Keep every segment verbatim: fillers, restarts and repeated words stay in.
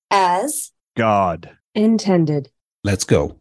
as God intended. Let's go.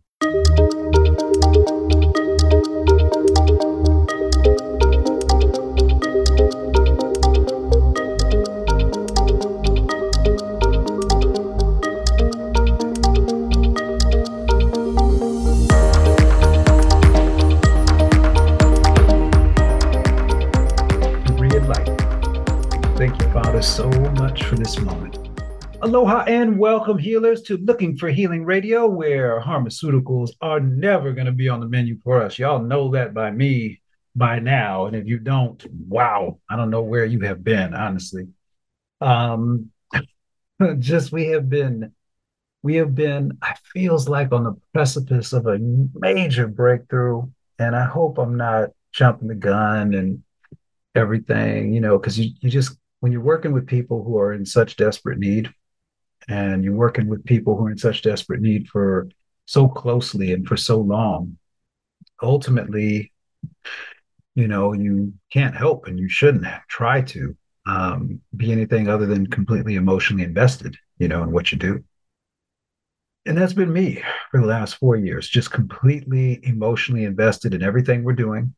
Thank you, Father, so much for this moment. Aloha and welcome, healers, to Looking for Healing Radio, where pharmaceuticals are never going to be on the menu for us. Y'all know that by me by now. And if you don't, wow, I don't know where you have been, honestly. Um, just we have been, we have been, I feels like on the precipice of a major breakthrough. And I hope I'm not jumping the gun and everything, you know, because you, you just, when you're working with people who are in such desperate need, and you're working with people who are in such desperate need for so closely and for so long, ultimately, you know, you can't help and you shouldn't try to um, be anything other than completely emotionally invested, you know, in what you do. And that's been me for the last four years, just completely emotionally invested in everything we're doing.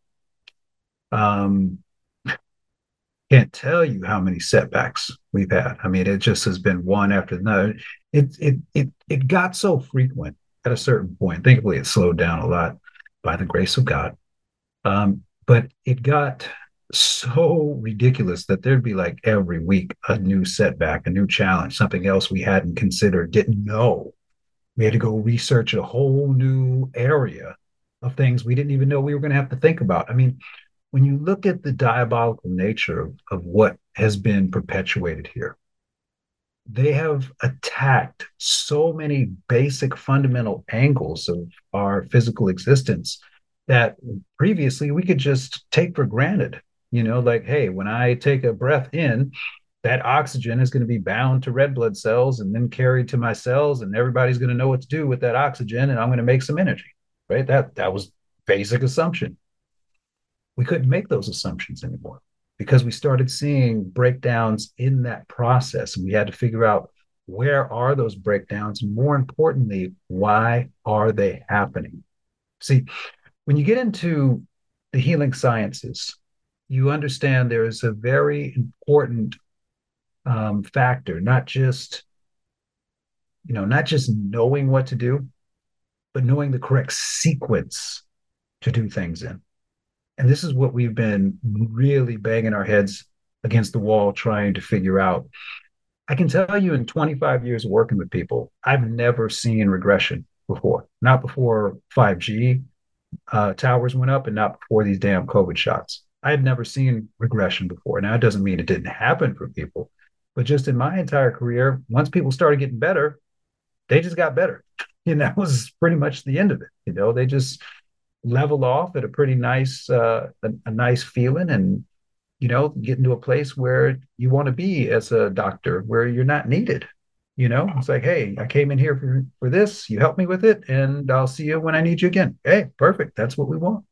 Um, Can't tell you how many setbacks we've had. I mean, it just has been one after another. It it it it got so frequent at a certain point. Thankfully, it slowed down a lot by the grace of God. Um, but it got so ridiculous that there'd be like every week a new setback, a new challenge, something else we hadn't considered, didn't know. We had to go research a whole new area of things we didn't even know we were going to have to think about. I mean, when you look at the diabolical nature of, of what has been perpetuated here, they have attacked so many basic fundamental angles of our physical existence that previously we could just take for granted. You know, like, hey, when I take a breath in, that oxygen is going to be bound to red blood cells and then carried to my cells, and everybody's going to know what to do with that oxygen, and I'm going to make some energy, right? That that was basic assumption. We couldn't make those assumptions anymore because we started seeing breakdowns in that process, and we had to figure out where are those breakdowns, and more importantly, why are they happening? See, when you get into the healing sciences, you understand there is a very important um, factor, not just, you know, not just knowing what to do, but knowing the correct sequence to do things in. And this is what we've been really banging our heads against the wall trying to figure out. I can tell you in twenty-five years of working with people, I've never seen regression before. Not before five G uh, towers went up and not before these damn COVID shots. I had never seen regression before. Now, it doesn't mean it didn't happen for people, but just in my entire career, once people started getting better, they just got better. And that was pretty much the end of it. You know, they just level off at a pretty nice uh, a, a nice feeling, and you know, get into a place where you want to be as a doctor, where you're not needed. You know, it's like, hey, I came in here for, for this, you help me with it, and I'll see you when I need you again. Hey, perfect, that's what we want.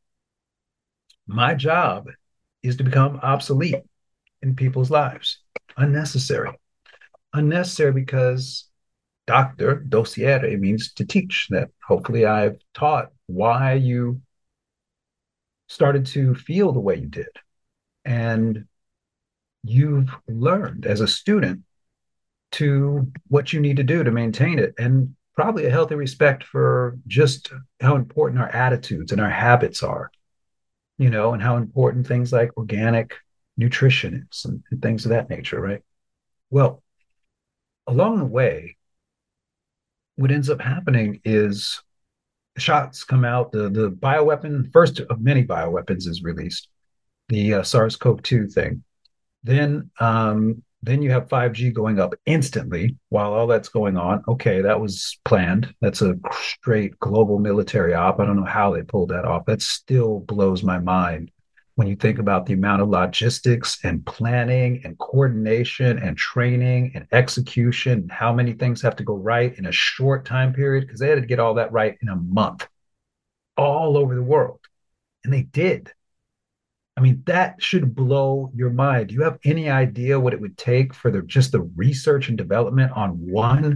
My job is to become obsolete in people's lives. Unnecessary unnecessary because doctor, docere, means to teach. That hopefully I've taught why you started to feel the way you did. And you've learned as a student to what you need to do to maintain it, and probably a healthy respect for just how important our attitudes and our habits are, you know, and how important things like organic nutrition is, and, and things of that nature, right? Well, along the way, what ends up happening is shots come out, the, the bioweapon, first of many bioweapons is released, the uh, SARS-C o V two thing. Then um, then you have five G going up instantly while all that's going on. Okay, that was planned. That's a straight global military op. I don't know how they pulled that off. That still blows my mind when you think about the amount of logistics and planning and coordination and training and execution, and how many things have to go right in a short time period, because they had to get all that right in a month all over the world. And they did. I mean, that should blow your mind. Do you have any idea what it would take for the just the research and development on one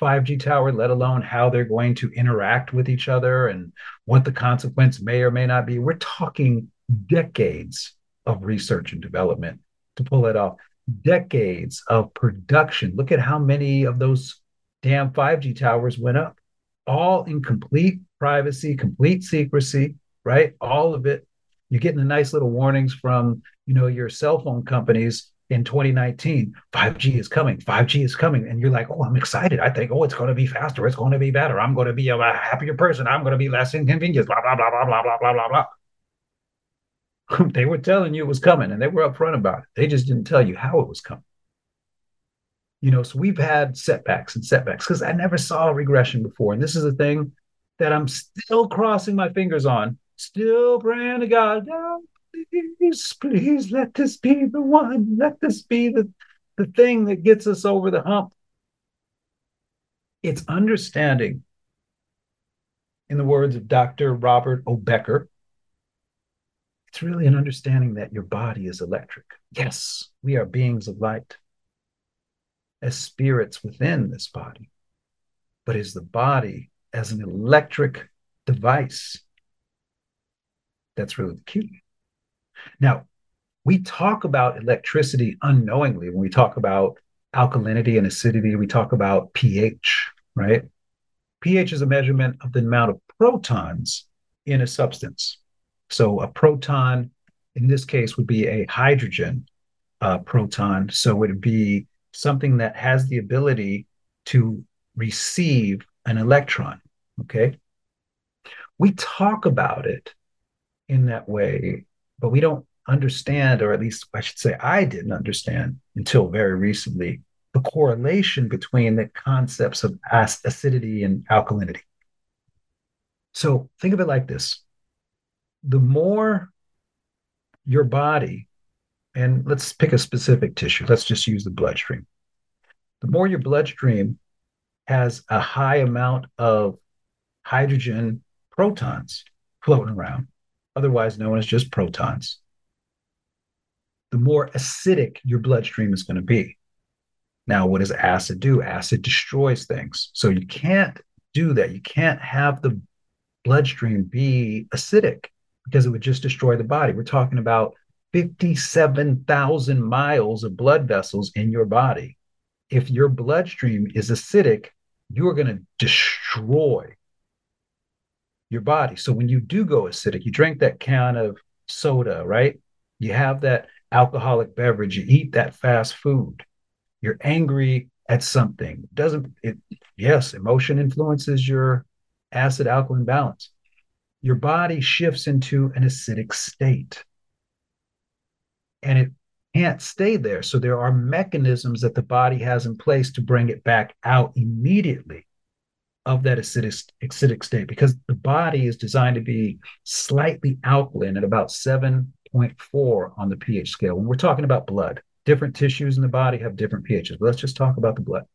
five G tower, let alone how they're going to interact with each other and what the consequence may or may not be. We're talking decades of research and development to pull it off, decades of production. Look at how many of those damn five G towers went up, all in complete privacy, complete secrecy, right? All of it. You're getting the nice little warnings from, you know, your cell phone companies in twenty nineteen. five G is coming, five G is coming. And you're like, oh, I'm excited. I think, oh, it's going to be faster. It's going to be better. I'm going to be a happier person. I'm going to be less inconvenienced, blah, blah, blah, blah, blah, blah, blah, blah, blah. They were telling you it was coming and they were upfront about it. They just didn't tell you how it was coming. You know, so we've had setbacks and setbacks because I never saw a regression before. And this is a thing that I'm still crossing my fingers on, still praying to God, oh, please, please let this be the one. Let this be the, the thing that gets us over the hump. It's understanding, in the words of Doctor Robert O. Becker, it's really an understanding that your body is electric. Yes, we are beings of light as spirits within this body, but is the body as an electric device? That's really the key. Now, we talk about electricity unknowingly when we talk about alkalinity and acidity. We talk about pH, right? pH is a measurement of the amount of protons in a substance. So a proton, in this case, would be a hydrogen uh, proton. So it would be something that has the ability to receive an electron, okay? We talk about it in that way, but we don't understand, or at least I should say I didn't understand until very recently, the correlation between the concepts of acidity and alkalinity. So think of it like this. The more your body, and let's pick a specific tissue, let's just use the bloodstream. The more your bloodstream has a high amount of hydrogen protons floating around, otherwise known as just protons, the more acidic your bloodstream is going to be. Now, what does acid do? Acid destroys things. So you can't do that. You can't have the bloodstream be acidic because it would just destroy the body. We're talking about fifty-seven thousand miles of blood vessels in your body. If your bloodstream is acidic, you are going to destroy your body. So when you do go acidic, you drink that can of soda, right? You have that alcoholic beverage, you eat that fast food, you're angry at something. Doesn't it? Yes, emotion influences your acid alkaline balance. Your body shifts into an acidic state. And it can't stay there. So there are mechanisms that the body has in place to bring it back out immediately of that acidic, acidic state, because the body is designed to be slightly alkaline at about seven point four on the pH scale. When we're talking about blood, different tissues in the body have different pHs. But let's just talk about the blood.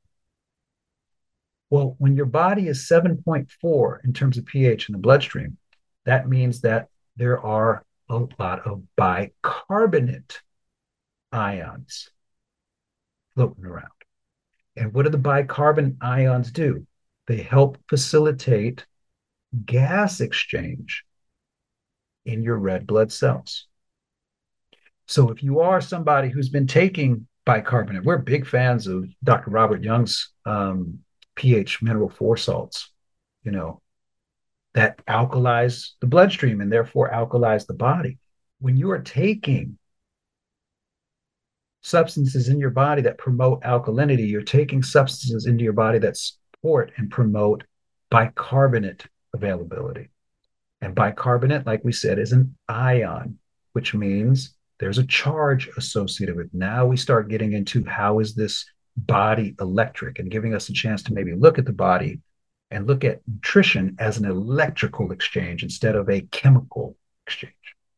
Well, when your body is seven point four in terms of pH in the bloodstream, that means that there are a lot of bicarbonate ions floating around. And what do the bicarbonate ions do? They help facilitate gas exchange in your red blood cells. So if you are somebody who's been taking bicarbonate, we're big fans of Doctor Robert Young's um, pH mineral four salts, you know, that alkalize the bloodstream and therefore alkalize the body. When you are taking substances in your body that promote alkalinity, you're taking substances into your body that support and promote bicarbonate availability. And bicarbonate, like we said, is an ion, which means there's a charge associated with it. Now we start getting into how is this body electric, and giving us a chance to maybe look at the body and look at nutrition as an electrical exchange instead of a chemical exchange.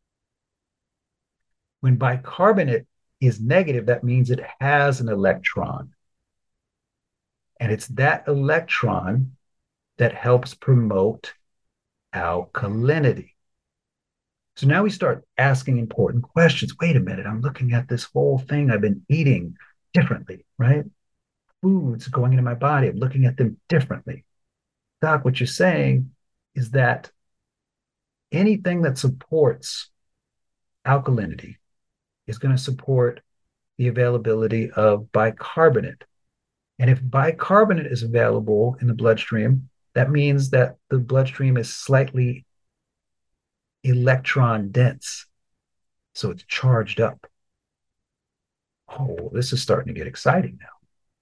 When bicarbonate is negative, that means it has an electron. And it's that electron that helps promote alkalinity. So now we start asking important questions. Wait a minute, I'm looking at this whole thing. I've been eating differently, right? foods going into my body. I'm looking at them differently. Doc, what you're saying is that anything that supports alkalinity is going to support the availability of bicarbonate. And if bicarbonate is available in the bloodstream, that means that the bloodstream is slightly electron dense. So it's charged up. Oh, this is starting to get exciting now.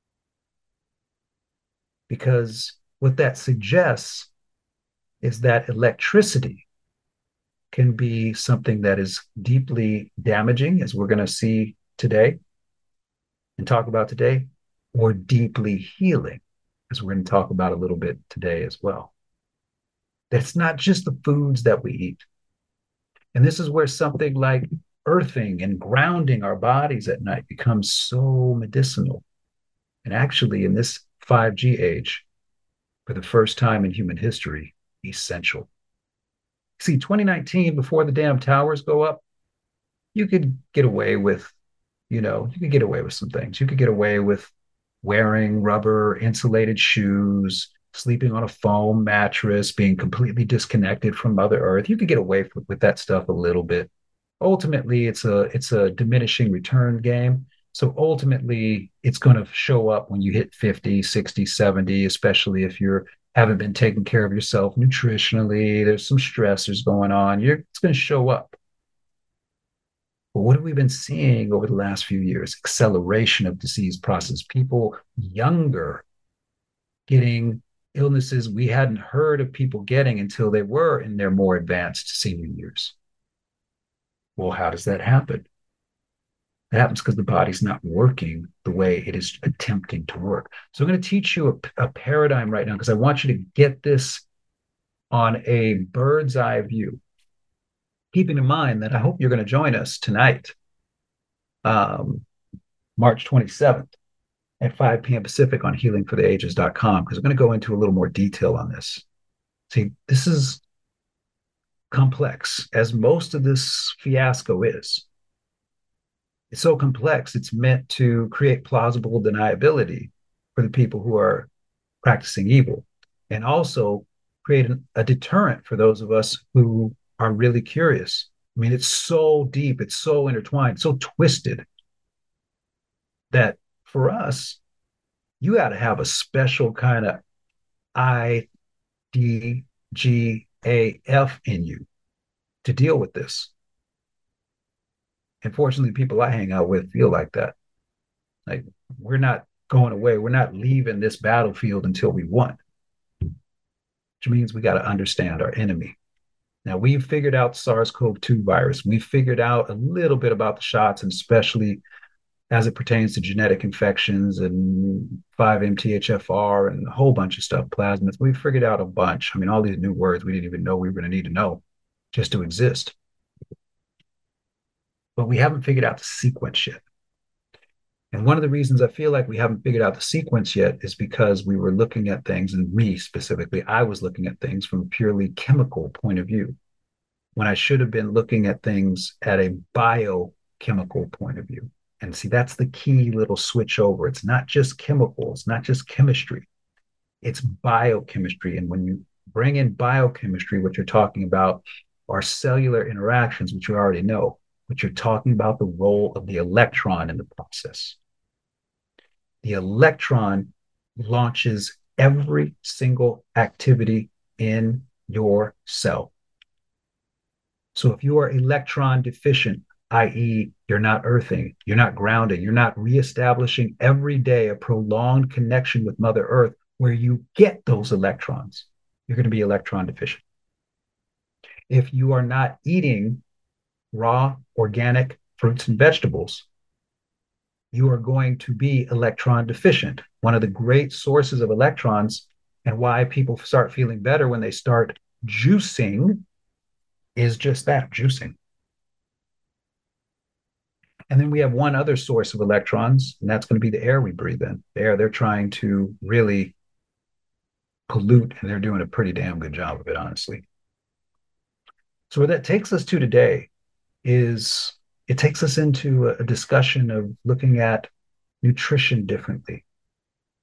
Because what that suggests is that electricity can be something that is deeply damaging, as we're going to see today and talk about today, or deeply healing, as we're going to talk about a little bit today as well. That's not just the foods that we eat. And this is where something like earthing and grounding our bodies at night becomes so medicinal. And actually, in this five G age, for the first time in human history, essential. See, twenty nineteen, before the damn towers go up, you could get away with, you know, you could get away with some things. You could get away with wearing rubber insulated shoes, sleeping on a foam mattress, being completely disconnected from Mother Earth. You could get away with, with that stuff a little bit. Ultimately, it's a it's a diminishing return game. So ultimately, it's going to show up when you hit fifty, sixty, seventy, especially if you're haven't been taking care of yourself nutritionally. There's some stressors going on. You're, it's going to show up. But what have we been seeing over the last few years? Acceleration of disease process. People younger getting illnesses we hadn't heard of people getting until they were in their more advanced senior years. Well, how does that happen? That happens because the body's not working the way it is attempting to work. So I'm going to teach you a, a paradigm right now because I want you to get this on a bird's eye view. Keeping in mind that I hope you're going to join us tonight, um, March twenty-seventh at five p.m. Pacific on healing for the ages dot com, because I'm going to go into a little more detail on this. See, this is complex, as most of this fiasco is. It's so complex, it's meant to create plausible deniability for the people who are practicing evil, and also create an, a deterrent for those of us who are really curious. I mean, it's so deep, it's so intertwined, so twisted that for us, you got to have a special kind of I D G A F in you to deal with this. Unfortunately, people I hang out with feel like that. Like, we're not going away. We're not leaving this battlefield until we won, which means we got to understand our enemy. Now, we've figured out SARS CoV two virus. We've figured out a little bit about the shots, and especially as it pertains to genetic infections and five M T H F R and a whole bunch of stuff, plasmids. We've figured out a bunch. I mean, all these new words we didn't even know we were going to need to know just to exist. But we haven't figured out the sequence yet. And one of the reasons I feel like we haven't figured out the sequence yet is because we were looking at things, and me specifically, I was looking at things from a purely chemical point of view, when I should have been looking at things at a biochemical point of view. And see, that's the key little switch over. It's not just chemicals, not just chemistry. It's biochemistry. And when you bring in biochemistry, what you're talking about are cellular interactions, which you already know, but you're talking about the role of the electron in the process. The electron launches every single activity in your cell. So if you are electron deficient, that is, you're not earthing, you're not grounding, you're not reestablishing every day a prolonged connection with Mother Earth where you get those electrons, you're going to be electron deficient. If you are not eating raw organic fruits and vegetables, you are going to be electron deficient. One of the great sources of electrons, and why people start feeling better when they start juicing, is just that, juicing. And then we have one other source of electrons, and that's going to be the air we breathe in. The air they're trying to really pollute, and they're doing a pretty damn good job of it, honestly. So where that takes us to today is it takes us into a discussion of looking at nutrition differently.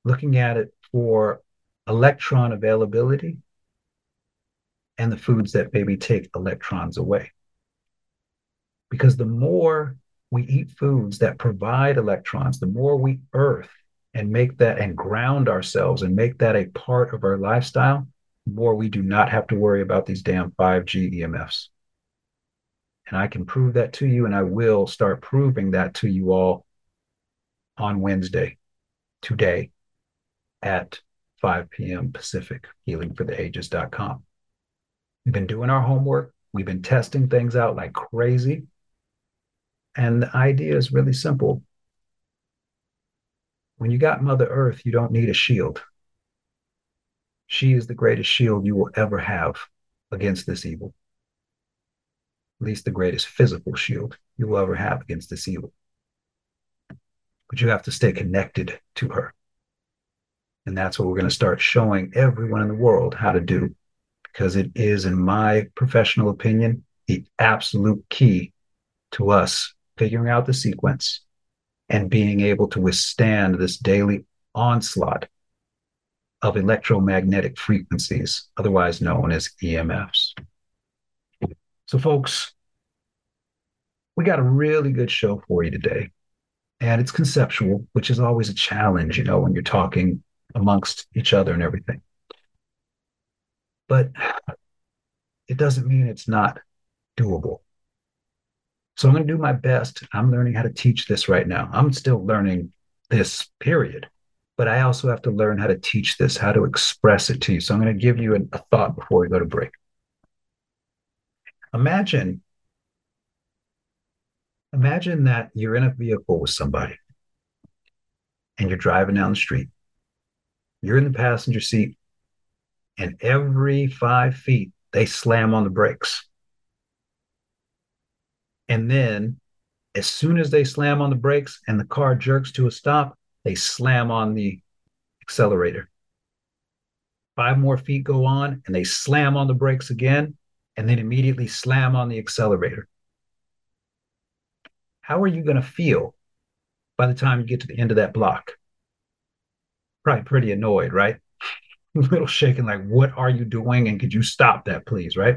looking at it for electron availability and the foods that maybe take electrons away. Because the more we eat foods that provide electrons, the more we earth and make that and ground ourselves and make that a part of our lifestyle, the more we do not have to worry about these damn five G E M Fs. And I can prove that to you, and I will start proving that to you all on Wednesday, today, at five p.m. Pacific, healing for the ages dot com. We've been doing our homework. We've been testing things out like crazy. And the idea is really simple. When you got Mother Earth, you don't need a shield. She is the greatest shield you will ever have against this evil. At least the greatest physical shield you will ever have against this evil. But you have to stay connected to her. And that's what we're going to start showing everyone in the world how to do, because it is, in my professional opinion, the absolute key to us figuring out the sequence and being able to withstand this daily onslaught of electromagnetic frequencies, otherwise known as E M Fs. So, folks, we got a really good show for you today. And it's conceptual, which is always a challenge, you know, when you're talking amongst each other and everything. But it doesn't mean it's not doable. So I'm going to do my best. I'm learning how to teach this right now. I'm still learning this, period. But I also have to learn how to teach this, how to express it to you. So I'm going to give you a, a thought before we go to break. Imagine, imagine that you're in a vehicle with somebody and you're driving down the street. You're in the passenger seat, and every five feet, they slam on the brakes. And then as soon as they slam on the brakes and the car jerks to a stop, they slam on the accelerator. Five more feet go on and they slam on the brakes again, and then immediately slam on the accelerator. How are you going to feel by the time you get to the end of that block? Probably pretty annoyed, right? A little shaken, like, what are you doing? And could you stop that, please, right?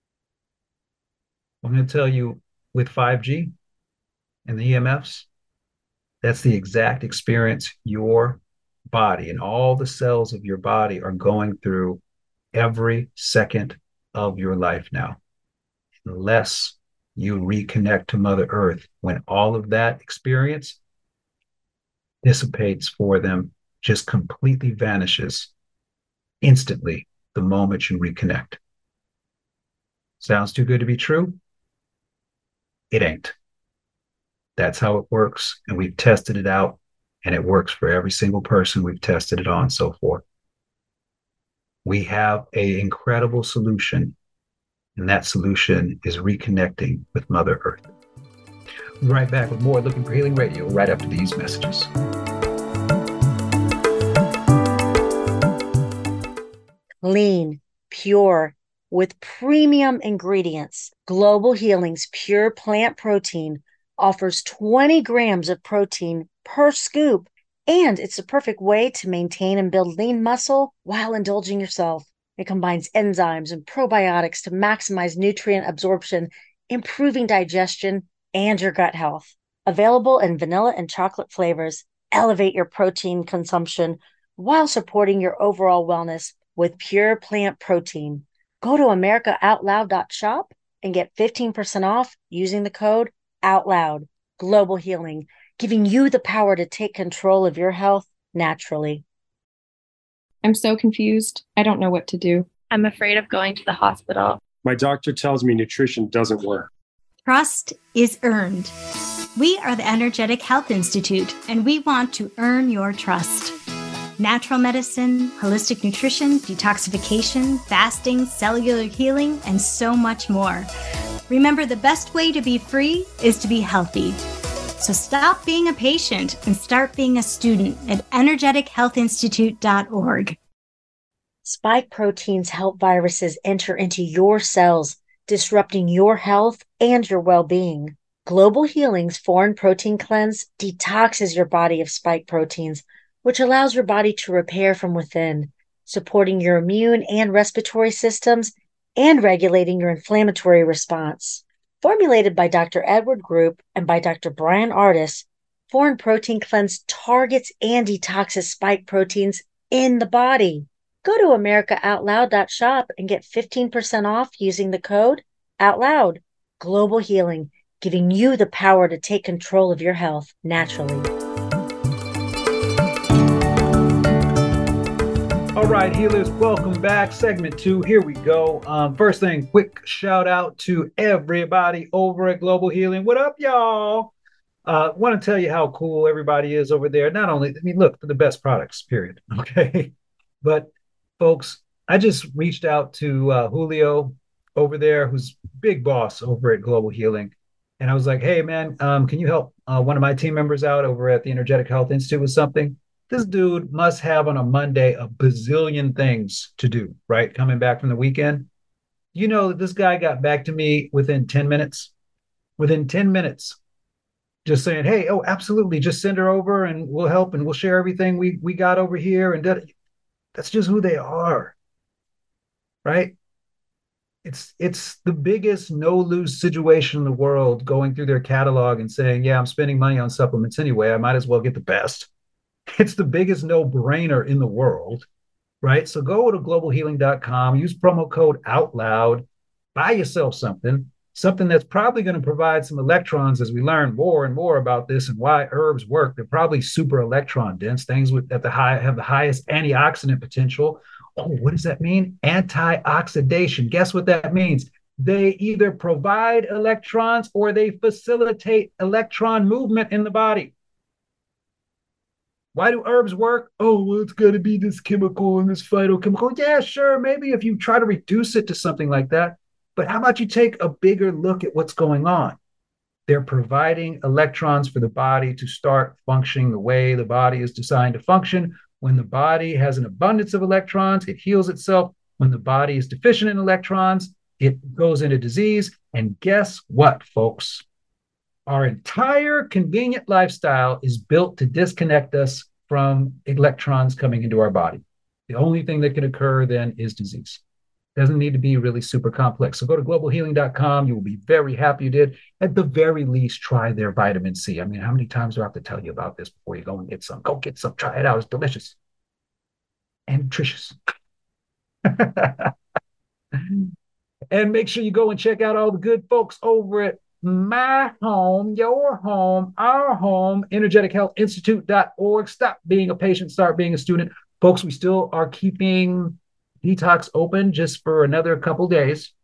I'm going to tell you, with five G and the E M Fs, that's the exact experience your body and all the cells of your body are going through every second of your life now. Unless you reconnect to Mother Earth, when all of that experience dissipates for them, just completely vanishes instantly the moment you reconnect. Sounds too good to be true? It ain't. That's how it works. And we've tested it out, and it works for every single person we've tested it on so far. We have an incredible solution, and that solution is reconnecting with Mother Earth. We'll be right back with more Looking for Healing Radio right after these messages. Clean, pure, with premium ingredients, Global Healing's Pure Plant Protein offers twenty grams of protein per scoop, and it's the perfect way to maintain and build lean muscle while indulging yourself. It combines enzymes and probiotics to maximize nutrient absorption, improving digestion and your gut health. Available in vanilla and chocolate flavors, elevate your protein consumption while supporting your overall wellness with Pure Plant Protein. Go to america out loud dot shop and get fifteen percent off using the code OUTLOUD. Global Healing, giving you the power to take control of your health naturally. I'm so confused. I don't know what to do. I'm afraid of going to the hospital. My doctor tells me nutrition doesn't work. Trust is earned. We are the Energetic Health Institute, and we want to earn your trust. Natural medicine, holistic nutrition, detoxification, fasting, cellular healing, and so much more. Remember, the best way to be free is to be healthy. So stop being a patient and start being a student at energetic health institute dot org. Spike proteins help viruses enter into your cells, disrupting your health and your well-being. Global Healing's Foreign Protein Cleanse detoxes your body of spike proteins, which allows your body to repair from within, supporting your immune and respiratory systems and regulating your inflammatory response. Formulated by Doctor Edward Group and by Doctor Brian Ardis, Foreign Protein Cleanse targets and detoxes spike proteins in the body. Go to america out loud dot shop and get fifteen percent off using the code OUTLOUD. Global Healing, giving you the power to take control of your health naturally. All right, healers, welcome back. Segment two, here we go. Um, first thing, quick shout out to everybody over at Global Healing. What up, y'all? Uh, want to tell you how cool everybody is over there. Not only, I mean, look, for the best products, period. Okay. But folks, I just reached out to uh, Julio over there, who's big boss over at Global Healing. And I was like, hey, man, um, can you help uh, one of my team members out over at the Energetic Health Institute with something? This dude must have on a Monday a bazillion things to do, right? Coming back from the weekend. You know, this guy got back to me within ten minutes. Within ten minutes. Just saying, hey, oh, absolutely. Just send her over and we'll help and we'll share everything we, we got over here. And that, that's just who they are, right? It's it's the biggest no-lose situation in the world, going through their catalog and saying, yeah, I'm spending money on supplements anyway. I might as well get the best. It's the biggest no-brainer in the world, right? So go to global healing dot com, use promo code OUTLOUD, buy yourself something, something that's probably going to provide some electrons as we learn more and more about this and why herbs work. They're probably super electron dense, things with at the high have the highest antioxidant potential. Oh, what does that mean? Antioxidation. Guess what that means? They either provide electrons or they facilitate electron movement in the body. Why do herbs work? Oh, well, it's got to be this chemical and this phytochemical. Yeah, sure. Maybe if you try to reduce it to something like that. But how about you take a bigger look at what's going on? They're providing electrons for the body to start functioning the way the body is designed to function. When the body has an abundance of electrons, it heals itself. When the body is deficient in electrons, it goes into disease. And guess what, folks? Our entire convenient lifestyle is built to disconnect us from electrons coming into our body. The only thing that can occur then is disease. Doesn't need to be really super complex. So go to global healing dot com. You will be very happy you did. At the very least, try their vitamin C. I mean, how many times do I have to tell you about this before you go and get some? Go get some. Try it out. It's delicious and nutritious. And make sure you go and check out all the good folks over at my home, your home, our home, energetic health institute dot org. Stop being a patient, start being a student. Folks, we still are keeping Detox open just for another couple days.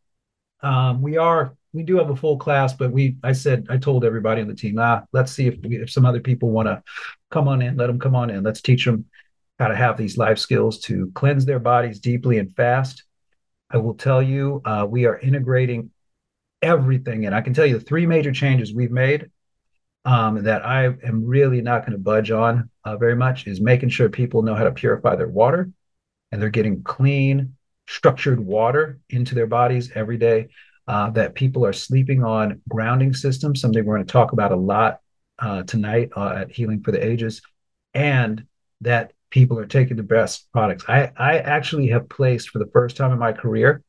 Um, we are, we do have a full class, but we, I said, I told everybody on the team, ah, let's see if we, if some other people want to come on in, let them come on in. Let's teach them how to have these life skills to cleanse their bodies deeply and fast. I will tell you, uh, we are integrating everything. And I can tell you the three major changes we've made um, that I am really not going to budge on uh, very much is making sure people know how to purify their water. And they're getting clean, structured water into their bodies every day, uh, that people are sleeping on grounding systems, something we're going to talk about a lot uh, tonight uh, at Healing for the Ages, and that people are taking the best products. I, I actually have placed, for the first time in my career,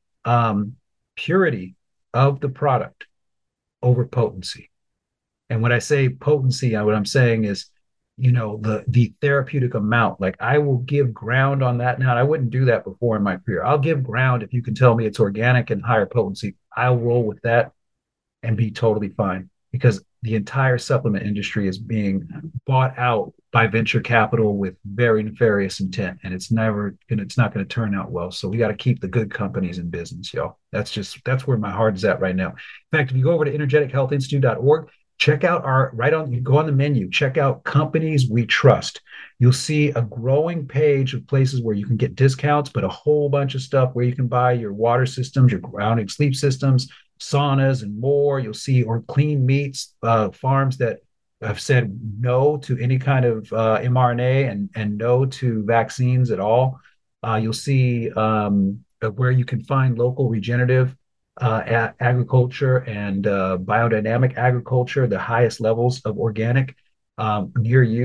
um, purity of the product over potency. And when I say potency, what I'm saying is, you know, the the therapeutic amount. Like, I will give ground on that now. I wouldn't do that before in my career. I'll give ground if you can tell me it's organic and higher potency. I'll roll with that and be totally fine, because the entire supplement industry is being bought out by venture capital with very nefarious intent, and it's never gonna, it's not going to turn out well. So we got to keep the good companies in business, y'all. That's just, that's where my heart is at right now. In fact, if you go over to energetic health institute dot org, check out our, right on, you go on the menu, check out companies we trust. You'll see a growing page of places where you can get discounts, but a whole bunch of stuff where you can buy your water systems, your grounding sleep systems, saunas, and more. You'll see, or clean meats, uh, farms that have said no to any kind of uh, m R N A and, and no to vaccines at all. Uh, you'll see um, where you can find local regenerative Uh, a- agriculture and uh, biodynamic agriculture, the highest levels of organic um, near you.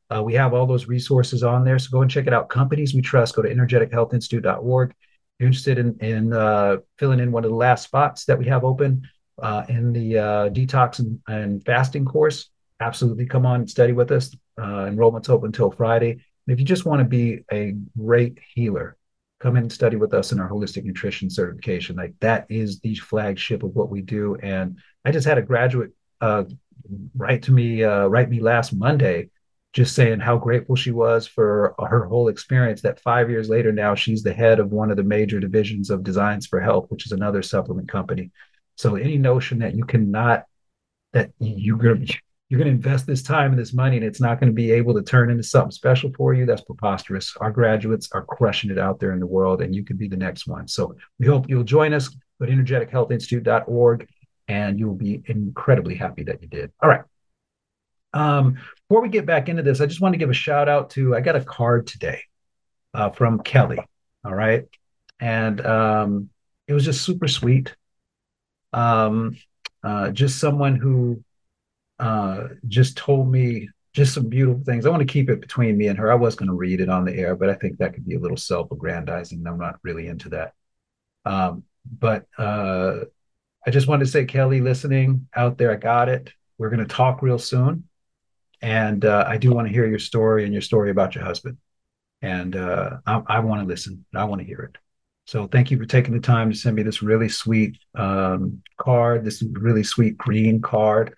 Uh, we have all those resources on there. So go and check it out. Companies we trust. Go to energetic health institute dot org. If you're interested in, in uh, filling in one of the last spots that we have open uh, in the uh, detox and, and fasting course, absolutely come on and study with us. Uh, enrollment's open until Friday. And if you just want to be a great healer, come in and study with us in our holistic nutrition certification. Like that is the flagship of what we do. And I just had a graduate uh, write to me, uh, write me last Monday, just saying how grateful she was for her whole experience, that five years later now she's the head of one of the major divisions of Designs for Health, which is another supplement company. So any notion that you cannot, that you're going to, you're going to invest this time and this money and it's not going to be able to turn into something special for you, that's preposterous. Our graduates are crushing it out there in the world and you could be the next one. So we hope you'll join us at energetic health institute dot org and you'll be incredibly happy that you did. All right. Um, before we get back into this, I just want to give a shout out to, I got a card today uh, from Kelly. All right. And um, it was just super sweet. Um, uh, just someone who uh, just told me just some beautiful things. I want to keep it between me and her. I was going to read it on the air, but I think that could be a little self-aggrandizing. I'm not really into that. Um, but uh, I just wanted to say, Kelly, listening out there, I got it. We're going to talk real soon. And uh, I do want to hear your story and your story about your husband. And uh, I, I want to listen. I want to hear it. So thank you for taking the time to send me this really sweet um, card, this really sweet green card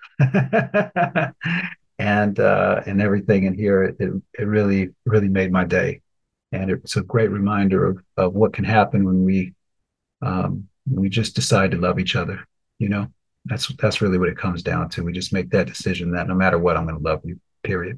and uh, and everything in here. It, it really, really made my day. And it's a great reminder of, of what can happen when we um, when we just decide to love each other, you know? That's that's really what it comes down to. We just make that decision that no matter what, I'm going to love you, period.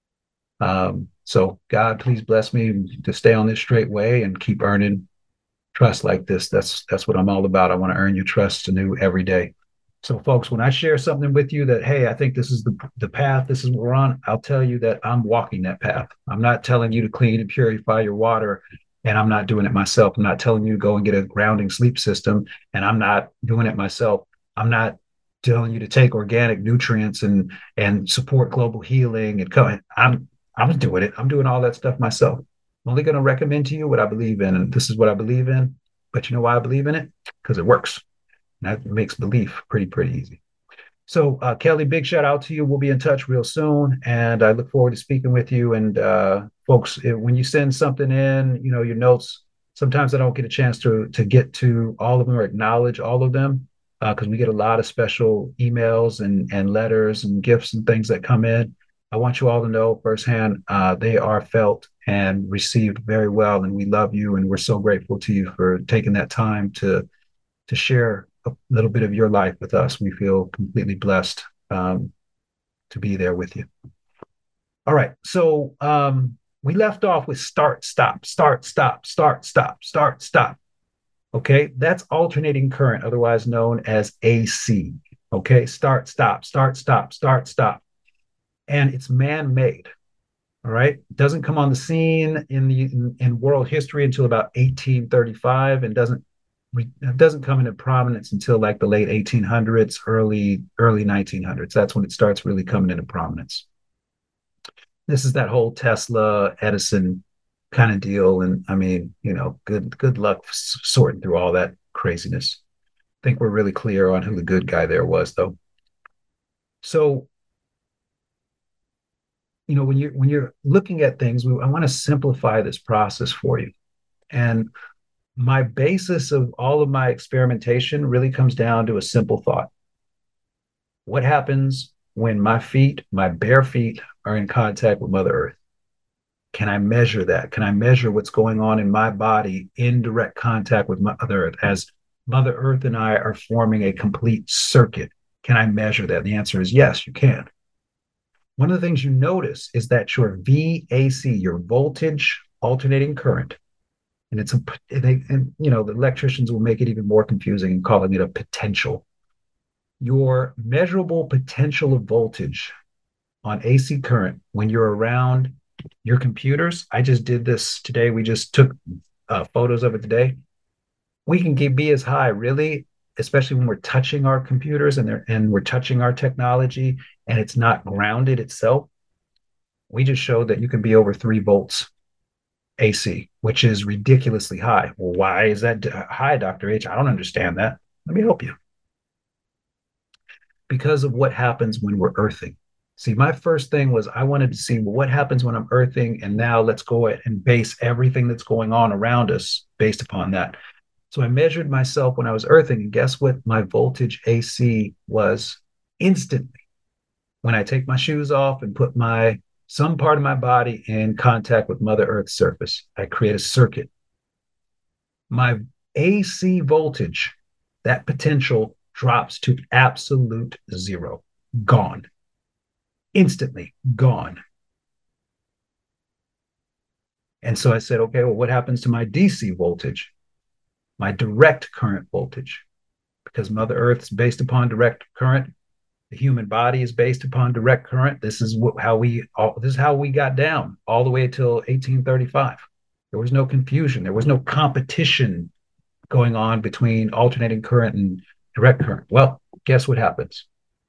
Um, so God, please bless me to stay on this straight way and keep earning trust like this. That's that's what I'm all about. I want to earn your trust anew every day. So folks, when I share something with you that, hey, I think this is the, the path, this is what we're on, I'll tell you that I'm walking that path. I'm not telling you to clean and purify your water, and I'm not doing it myself. I'm not telling you to go and get a grounding sleep system, and I'm not doing it myself. I'm not telling you to take organic nutrients and and support global healing and come. I'm I'm doing it. I'm doing all that stuff myself. I'm only going to recommend to you what I believe in, and this is what I believe in. But you know why I believe in it? Because it works. And that makes belief pretty pretty easy. So uh, Kelly, big shout out to you. We'll be in touch real soon, and I look forward to speaking with you. And uh, folks, if, when you send something in, you know your notes. Sometimes I don't get a chance to to get to all of them or acknowledge all of them. Because uh, we get a lot of special emails and, and letters and gifts and things that come in. I want you all to know firsthand, uh, they are felt and received very well. And we love you. And we're so grateful to you for taking that time to, to share a little bit of your life with us. We feel completely blessed um, to be there with you. All right. So um, we left off with start, stop, start, stop, start, stop, start, stop. Okay, that's alternating current, otherwise known as A C. Okay, start, stop, start, stop, start, stop. And it's man-made. All right, it doesn't come on the scene in the in, in world history until about eighteen thirty-five, and doesn't it doesn't come into prominence until like the late eighteen hundreds, early early nineteen hundreds. That's when it starts really coming into prominence. This is that whole Tesla, Edison kind of deal. And I mean, you know, good good luck sorting through all that craziness. I think we're really clear on who the good guy there was, though. So, you know, when you're when you're looking at things, we, I want to simplify this process for you. And my basis of all of my experimentation really comes down to a simple thought. What happens when my feet, my bare feet, are in contact with Mother Earth? Can I measure that? Can I measure what's going on in my body in direct contact with Mother Earth as Mother Earth and I are forming a complete circuit? Can I measure that? The answer is yes, you can. One of the things you notice is that your V A C, your voltage alternating current, and it's a, they, and you know, the electricians will make it even more confusing and calling it a potential. Your measurable potential of voltage on A C current when you're around your computers. I just did this today. We just took uh, photos of it today. We can get, be as high, really, especially when we're touching our computers and they're, and we're touching our technology and it's not grounded itself. We just showed that you can be over three volts A C, which is ridiculously high. Well, why is that high, Doctor H? I don't understand that. Let me help you. Because of what happens when we're earthing. See, my first thing was I wanted to see, well, what happens when I'm earthing? And now let's go and base everything that's going on around us based upon that. So I measured myself when I was earthing, and guess what my voltage A C was instantly when I take my shoes off and put my some part of my body in contact with Mother Earth's surface. I create a circuit. My A C voltage, that potential, drops to absolute zero. Gone. Instantly gone. And so I said, okay, well, what happens to my D C voltage? My direct current voltage? Because Mother Earth is based upon direct current. The human body is based upon direct current. This is what, how we all, this is how we got down all the way until eighteen thirty-five. There was no confusion. There was no competition going on between alternating current and direct current. Well, guess what happens?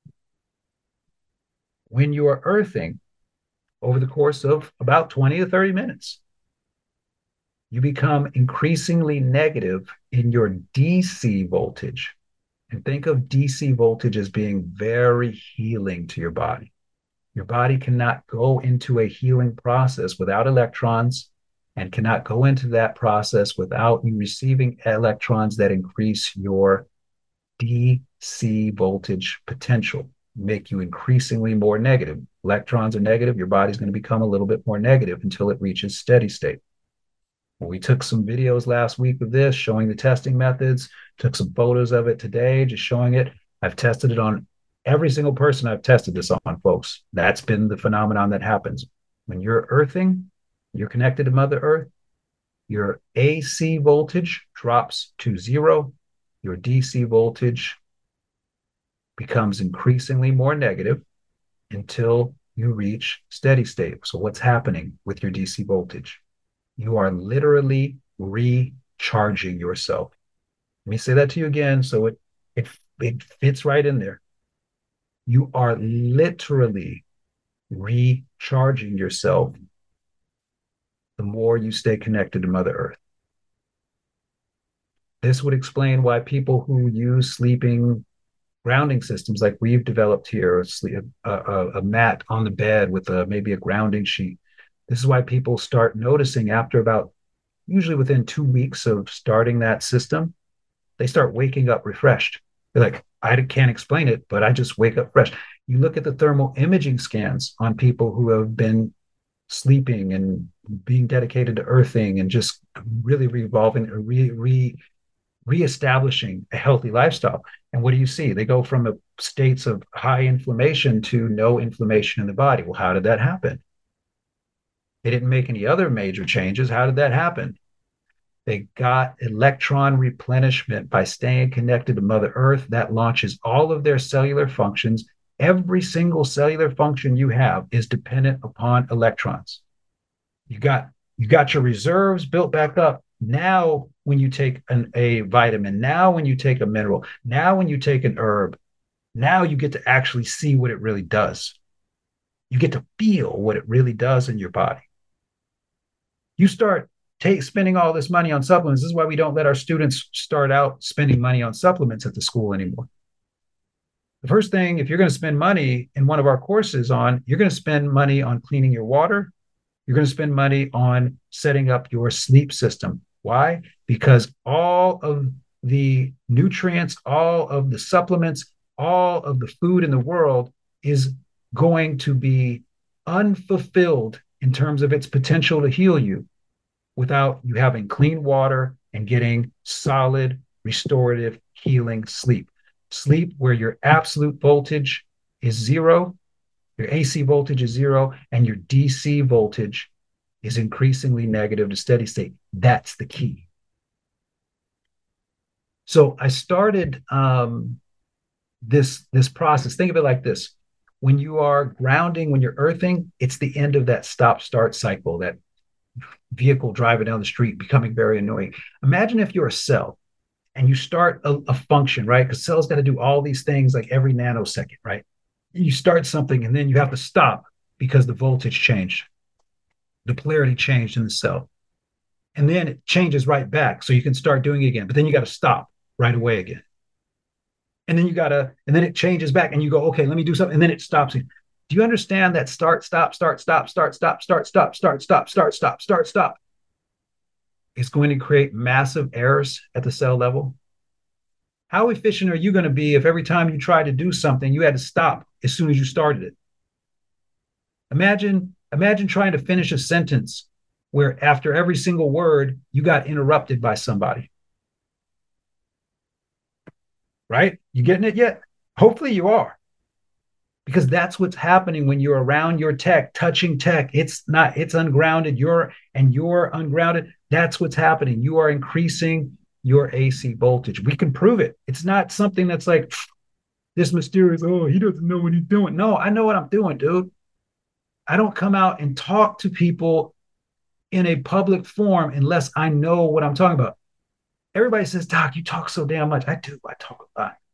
When you are earthing over the course of about twenty to thirty minutes, you become increasingly negative in your D C voltage. And think of D C voltage as being very healing to your body. Your body cannot go into a healing process without electrons, and cannot go into that process without you receiving electrons that increase your D C voltage potential, make you increasingly more negative. Electrons are negative, your body's going to become a little bit more negative until it reaches steady state. Well, we took some videos last week of this, showing the testing methods, took some photos of it today, just showing it. I've tested it on every single person I've tested this on, folks. That's been the phenomenon that happens. When you're earthing, you're connected to Mother Earth, your A C voltage drops to zero, your D C voltage becomes increasingly more negative until you reach steady state. So what's happening with your D C voltage? You are literally recharging yourself. Let me say that to you again so it, it, it fits right in there. You are literally recharging yourself the more you stay connected to Mother Earth. This would explain why people who use sleeping grounding systems like we've developed here, a, a, a mat on the bed with a, maybe a grounding sheet. This is why people start noticing after about, usually within two weeks of starting that system, they start waking up refreshed. They're like, I can't explain it, but I just wake up fresh. You look at the thermal imaging scans on people who have been sleeping and being dedicated to earthing and just really revolving, re, re, reestablishing a healthy lifestyle. And what do you see? They go from a states of high inflammation to no inflammation in the body. Well, how did that happen? They didn't make any other major changes. How did that happen? They got electron replenishment by staying connected to Mother Earth. That launches all of their cellular functions. Every single cellular function you have is dependent upon electrons. You got, you got your reserves built back up. Now, when you take an, a vitamin, now when you take a mineral, now when you take an herb, now you get to actually see what it really does. You get to feel what it really does in your body. You start take, spending all this money on supplements. This is why we don't let our students start out spending money on supplements at the school anymore. The first thing, if you're going to spend money in one of our courses on, you're going to spend money on cleaning your water. You're going to spend money on setting up your sleep system. Why? Because all of the nutrients, all of the supplements, all of the food in the world is going to be unfulfilled in terms of its potential to heal you without you having clean water and getting solid, restorative, healing sleep. Sleep where your absolute voltage is zero, your A C voltage is zero, and your D C voltage is increasingly negative to steady state. That's the key. So I started um, this, this process. Think of it like this. When you are grounding, when you're earthing, it's the end of that stop-start cycle, that vehicle driving down the street becoming very annoying. Imagine if you're a cell and you start a, a function, right? Because cells got to do all these things like every nanosecond, right? You start something and then you have to stop because the voltage changed. The polarity changed in the cell. And then it changes right back. So you can start doing it again, but then you got to stop right away again. And then you got to, and then it changes back and you go, okay, let me do something. And then it stops. Do you understand that start, stop, start, stop, start, stop, start, stop, start, stop, start, stop, start, stop? It's going to create massive errors at the cell level. How efficient are you going to be if every time you try to do something, you had to stop as soon as you started it? Imagine, imagine trying to finish a sentence where after every single word, you got interrupted by somebody. Right? You getting it yet? Hopefully you are. Because that's what's happening when you're around your tech, touching tech. It's not, it's ungrounded. You're, and you're ungrounded. That's what's happening. You are increasing your A C voltage. We can prove it. It's not something that's like this mysterious, oh, he doesn't know what he's doing. No, I know what I'm doing, dude. I don't come out and talk to people in a public forum unless I know what I'm talking about. Everybody says, Doc, you talk so damn much. I do. I talk a lot.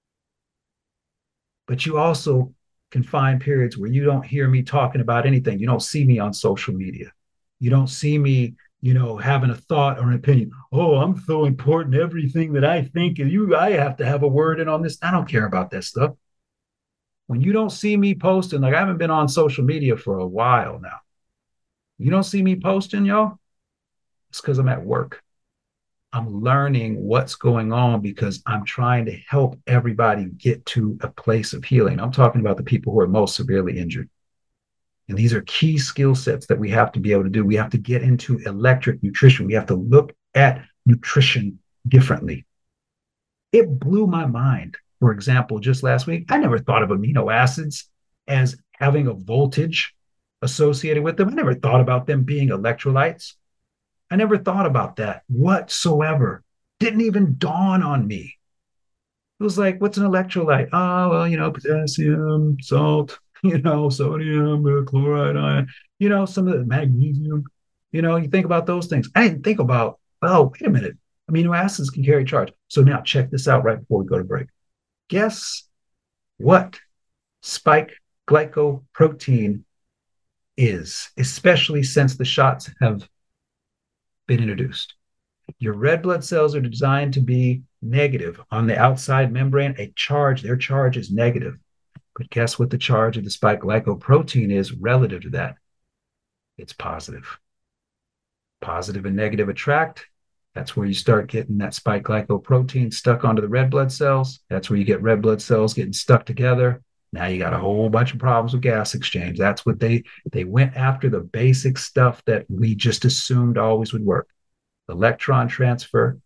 But you also can find periods where you don't hear me talking about anything. You don't see me on social media. You don't see me, you know, having a thought or an opinion. Oh, I'm so important. Everything that I think of you, I have to have a word in on this. I don't care about that stuff. When you don't see me posting, like I haven't been on social media for a while now. You don't see me posting, y'all? It's because I'm at work. I'm learning what's going on because I'm trying to help everybody get to a place of healing. I'm talking about the people who are most severely injured. And these are key skill sets that we have to be able to do. We have to get into electric nutrition. We have to look at nutrition differently. It blew my mind. For example, just last week, I never thought of amino acids as having a voltage associated with them. I never thought about them being electrolytes. I never thought about that whatsoever. Didn't even dawn on me. It was like, what's an electrolyte? Oh, well, you know, potassium, salt, you know, sodium, uh, chloride, ion, you know, some of the magnesium. You know, you think about those things. I didn't think about, oh, wait a minute. Amino acids can carry charge. So now check this out right before we go to break. Guess what spike glycoprotein is, especially since the shots have been introduced. Your red blood cells are designed to be negative on the outside membrane. A charge, their charge is negative. But guess what the charge of the spike glycoprotein is relative to that? It's positive. Positive and negative attract. That's where you start getting that spike glycoprotein stuck onto the red blood cells. That's where you get red blood cells getting stuck together. Now you got a whole bunch of problems with gas exchange. That's what they, they went after, the basic stuff that we just assumed always would work. Electron transfer,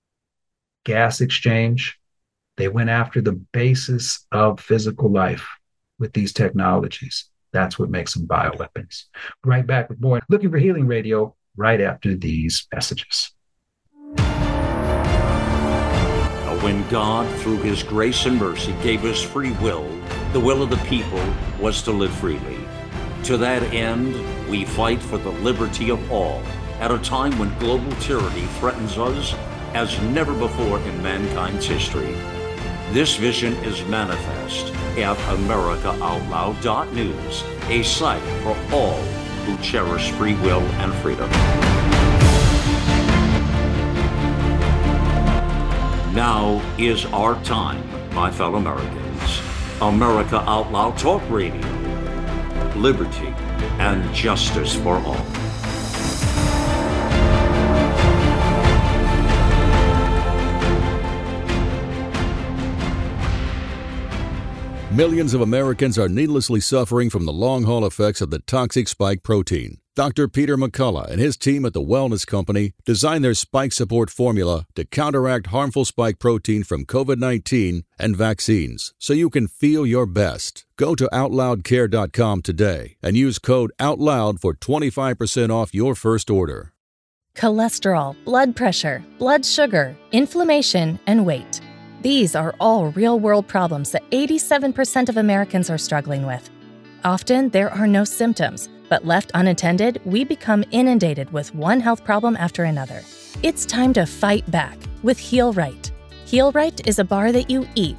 gas exchange. They went after the basis of physical life with these technologies. That's what makes them bioweapons. Right back with more Looking for Healing Radio right after these messages. When God, through his grace and mercy, gave us free will, the will of the people was to live freely. To that end, we fight for the liberty of all at a time when global tyranny threatens us as never before in mankind's history. This vision is manifest at America Out Loud dot news, a site for all who cherish free will and freedom. Now is our time, my fellow Americans. America Out Loud Talk Radio. Liberty and justice for all. Millions of Americans are needlessly suffering from the long-haul effects of the toxic spike protein. Doctor Peter McCullough and his team at the Wellness Company designed their spike support formula to counteract harmful spike protein from covid nineteen and vaccines so you can feel your best. Go to out loud care dot com today and use code OUTLOUD for twenty-five percent off your first order. Cholesterol, blood pressure, blood sugar, inflammation, and weight. These are all real-world problems that eighty-seven percent of Americans are struggling with. Often, there are no symptoms, but left unattended, we become inundated with one health problem after another. It's time to fight back with Heal Right. Heal Right is a bar that you eat.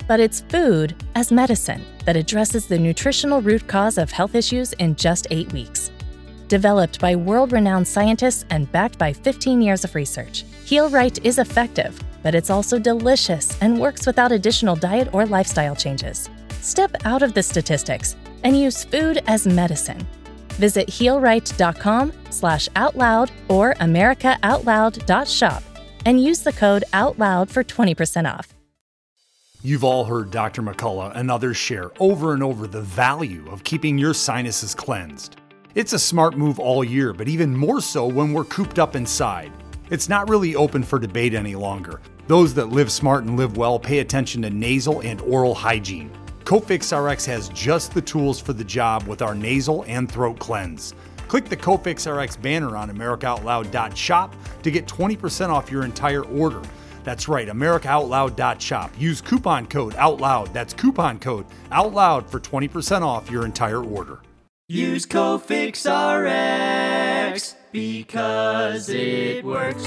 But it's food as medicine that addresses the nutritional root cause of health issues in just eight weeks. Developed by world-renowned scientists and backed by fifteen years of research, Heal Right is effective, but it's also delicious and works without additional diet or lifestyle changes. Step out of the statistics and use food as medicine. Visit healright.com slash outloud or americaoutloud.shop and use the code OUTLOUD for twenty percent off. You've all heard Doctor McCullough and others share over and over the value of keeping your sinuses cleansed. It's a smart move all year, but even more so when we're cooped up inside. It's not really open for debate any longer. Those that live smart and live well pay attention to nasal and oral hygiene. Cofix R X has just the tools for the job with our nasal and throat cleanse. Click the Cofix R X banner on america out loud dot shop to get twenty percent off your entire order. That's right, america out loud dot shop. Use coupon code OUTLOUD. That's coupon code OUTLOUD for twenty percent off your entire order. Use Cofix R X because it works.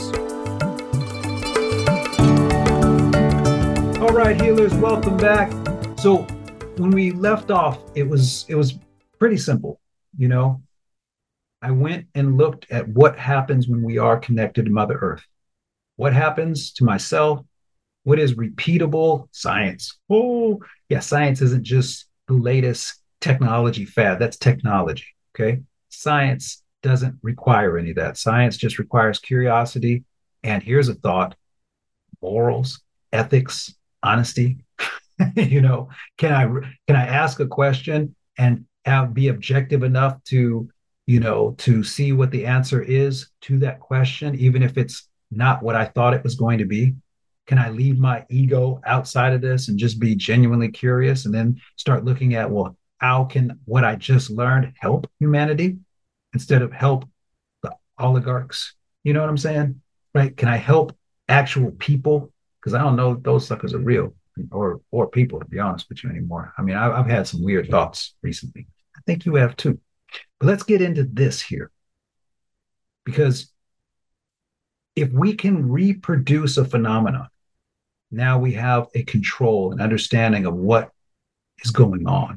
All right, healers, welcome back. So when we left off, it was it was pretty simple. You know, I went and looked at what happens when we are connected to Mother Earth. What happens to myself? What is repeatable science? Oh, yeah, science isn't just the latest technology fad. That's technology, okay? Science doesn't require any of that. Science just requires curiosity. And here's a thought: morals, ethics, honesty. You know, can I can I ask a question and have, be objective enough to, you know, to see what the answer is to that question, even if it's not what I thought it was going to be? Can I leave my ego outside of this and just be genuinely curious and then start looking at, well, how can what I just learned help humanity instead of help the oligarchs? You know what I'm saying? Right? Can I help actual people? Because I don't know if those suckers are real or or people, to be honest with you, anymore. I mean, I've, I've had some weird thoughts recently. I think you have too. But let's get into this here. Because if we can reproduce a phenomenon, now we have a control and understanding of what is going on.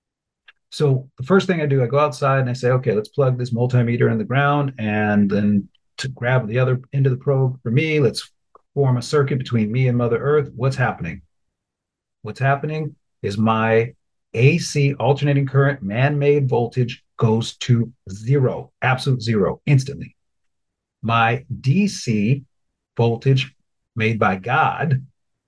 So the first thing I do, I go outside and I say, okay, let's plug this multimeter in the ground. And then to grab the other end of the probe for me, let's form a circuit between me and Mother Earth. What's happening? What's happening is my A C, alternating current, man-made voltage goes to zero, absolute zero, instantly. My D C voltage made by God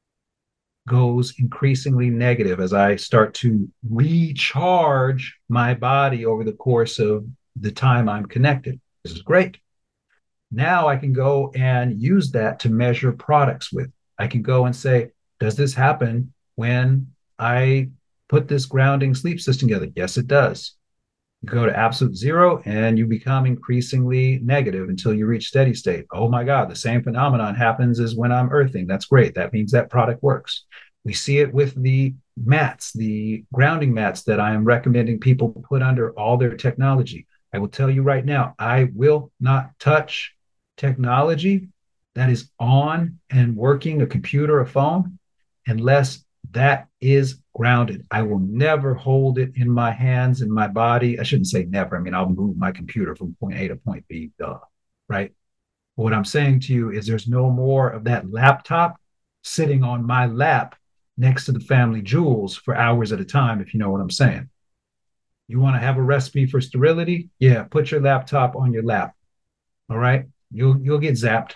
goes increasingly negative as I start to recharge my body over the course of the time I'm connected. This is great. Now I can go and use that to measure products with. I can go and say, does this happen when I put this grounding sleep system together? Yes, it does. You go to absolute zero and you become increasingly negative until you reach steady state. Oh my God, the same phenomenon happens as when I'm earthing. That's great. That means that product works. We see it with the mats, the grounding mats that I am recommending people put under all their technology. I will tell you right now, I will not touch technology that is on and working, a computer, a phone, unless that is grounded. I will never hold it in my hands, in my body. I shouldn't say never. I mean, I'll move my computer from point A to point B, duh, right? But what I'm saying to you is there's no more of that laptop sitting on my lap next to the family jewels for hours at a time, if you know what I'm saying. You want to have a recipe for sterility? Yeah, put your laptop on your lap, all right? You'll, you'll get zapped.